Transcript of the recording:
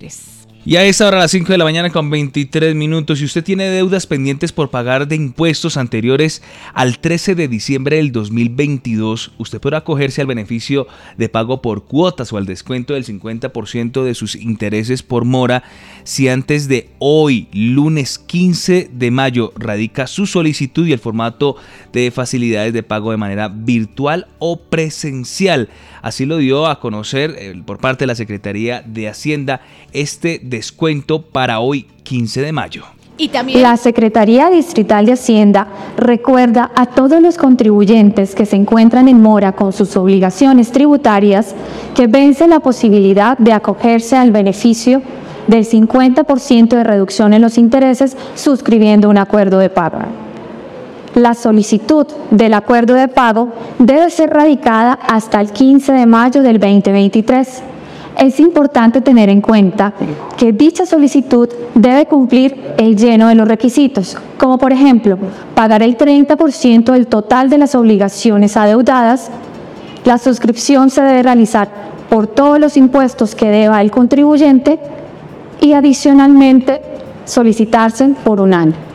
mensuales. Y a esta hora, a las 5 de la mañana con 23 minutos, si usted tiene deudas pendientes por pagar de impuestos anteriores al 13 de diciembre del 2022, usted podrá acogerse al beneficio de pago por cuotas o al descuento del 50% de sus intereses por mora si antes de hoy, lunes 15 de mayo, radica su solicitud y el formato de facilidades de pago de manera virtual o presencial. Así lo dio a conocer por parte de la Secretaría de Hacienda este descuento para hoy 15 de mayo. Y también la Secretaría Distrital de Hacienda recuerda a todos los contribuyentes que se encuentran en mora con sus obligaciones tributarias que vence la posibilidad de acogerse al beneficio del 50% de reducción en los intereses suscribiendo un acuerdo de pago. La solicitud del acuerdo de pago debe ser radicada hasta el 15 de mayo del 2023. Es importante tener en cuenta que dicha solicitud debe cumplir el lleno de los requisitos, como por ejemplo, pagar el 30% del total de las obligaciones adeudadas. La suscripción se debe realizar por todos los impuestos que deba el contribuyente y adicionalmente solicitarse por un año.